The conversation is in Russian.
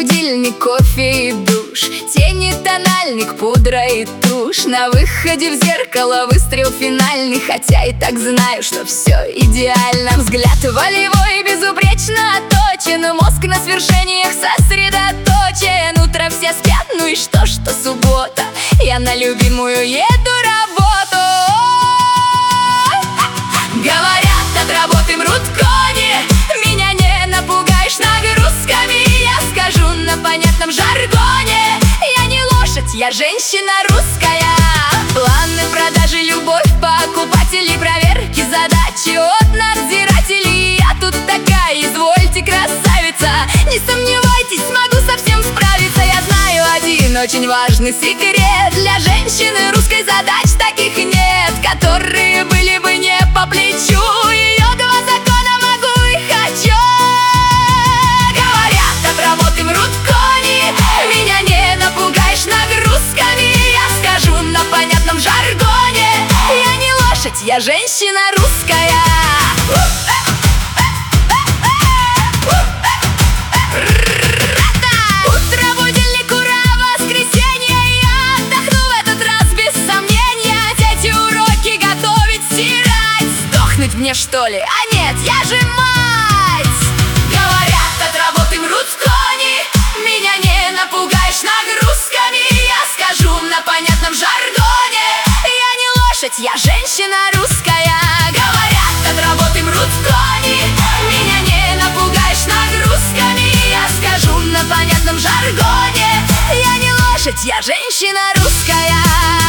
будильник, кофе и душ, тени, тональник, пудра и тушь. На выходе в зеркало выстрел финальный, хотя и так знаю, что все идеально. Взгляд волевой, безупречно отточен, мозг на свершениях сосредоточен. Утро все спят, ну и что суббота, я на любимую еду работу. Говорят, от работы мрут кони, меня не напугаешь нагрузками. Я скажу на понятном жаргоне: я не лошадь, я женщина русская. Планы, продажи, любовь, покупателей, проверки, задачи от надзирателей. Я тут такая, извольте, красавица, не сомневайтесь, смогу со всем справиться. Я знаю один очень важный секрет: для женщины русской задач таких нет, которые были бы не по плечу. Ее два закона могу и хочу. Говорят, от работы мрут кони, меня не напугаешь нагрузками. Я скажу на понятном жаргоне: я не лошадь, я женщина русская. Утро, будильник, ура, воскресенье. Я отдохну в этот раз без сомнения. Дети, уроки, готовить, стирать. Сдохнуть мне, что ли? А нет, я же мать! Говорят, от работы мрут кони, меня не напугаешь нагрузками. Я скажу на понятном жаргоне: я не лошадь, я женщина русская. Говорят, от работы мрут кони, меня не напугаешь нагрузками. Я скажу на понятном жаргоне: я не лошадь, я женщина русская.